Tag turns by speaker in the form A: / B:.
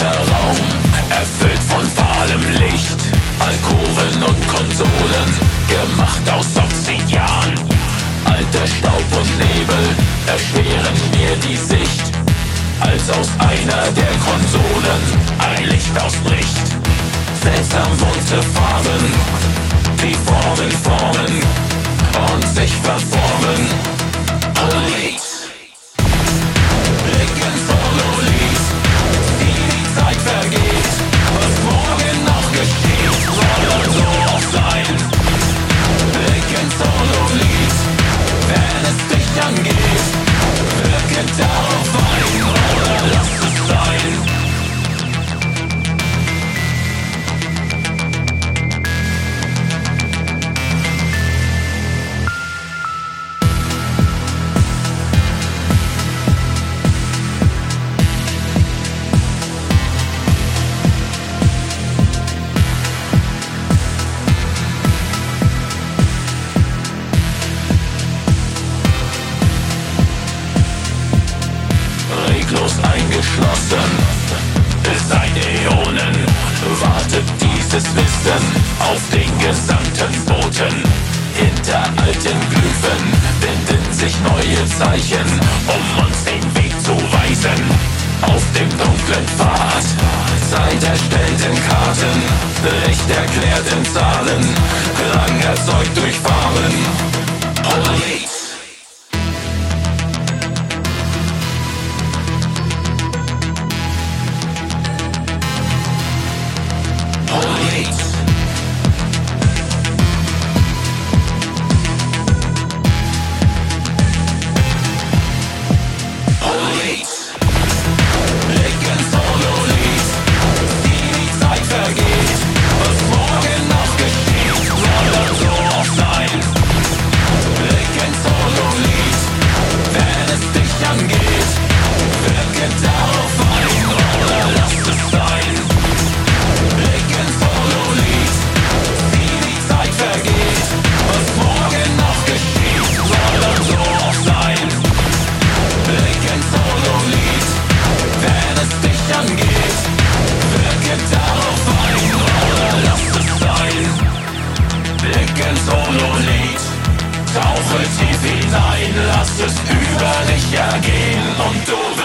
A: Alter Raum, erfüllt von fahlem Licht, Alkoven und Konsolen, gemacht aus Obsidian. Alter Staub und Nebel erschweren mir die Sicht, als aus einer der Konsolen ein Licht ausbricht. Seltsam bunte Farben, die Formen formen und sich verformen. Police, Blick ins Holo-Lied, wie die Zeit vergeht, was morgen noch geschieht, soll so auch sein. Blick ins Holo-Lied, wenn es dich angeht, wirke darauf ein oder lass es sein. Reglos eingeschlossen, seit Äonen wartet dieses Wissen auf den gesandten Boten. Hinter alten Glyphen binden sich neue Zeichen, um uns den Weg zu weisen. Auf dem dunklen Pfad, Zeit erstellten Karten, Licht erklärten Zahlen, Klang erzeugt durch Farben. Police, Police, Police, Blick ins Holo-Lied, wie die Zeit vergeht, was morgen noch geschieht, soll so auch sein. Blick ins Holo-Lied, wenn es dich angeht, wirke darauf ein oder lass es sein. Blick ins Holo-Lied, wie die Zeit vergeht, was morgen noch geschieht, soll so auch sein. Blick ins Holo-Lied, wenn es dich angeht, wirke darauf ein oder lass es sein. Blick ins Holo-Lied, tauche tief hinein, lass es über dich ergehen und du